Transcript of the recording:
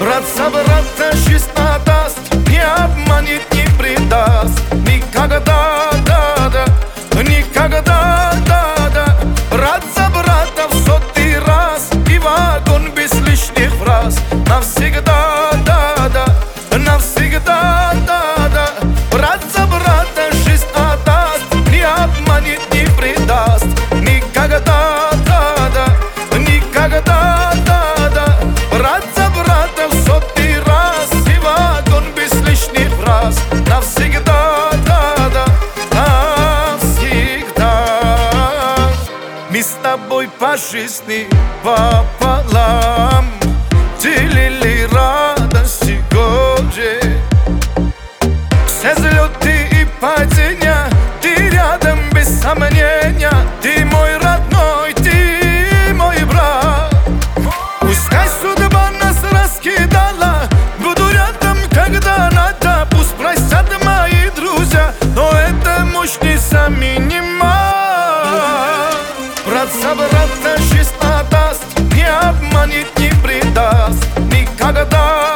Брат за брата жизнь отдаст, не обманет, не предаст. Никогда, да-да, никогда, да-да. Брат за брата в сотый раз, и в огонь без лишних фраз. Навсегда, да-да, навсегда, да-да. Брат за брата жизнь отдаст, не обманет, не предаст. Никогда, да-да, никогда, да-да. Брат за брата в сотый раз, и в огонь без лишних фраз. Навсегда, да-да, навсегда. Мы с тобой по жизни пополам делили радости горе. Все взлеты и падения, ты рядом без сомнения. Ты мой родной, ты мой брат. Пускай судьба нас раскидала, буду рядом, когда надо. Пусть простят мои друзья, но это мощь незаменима. Брат за брата жизнь отдаст, не обманет, не предаст. Никогда.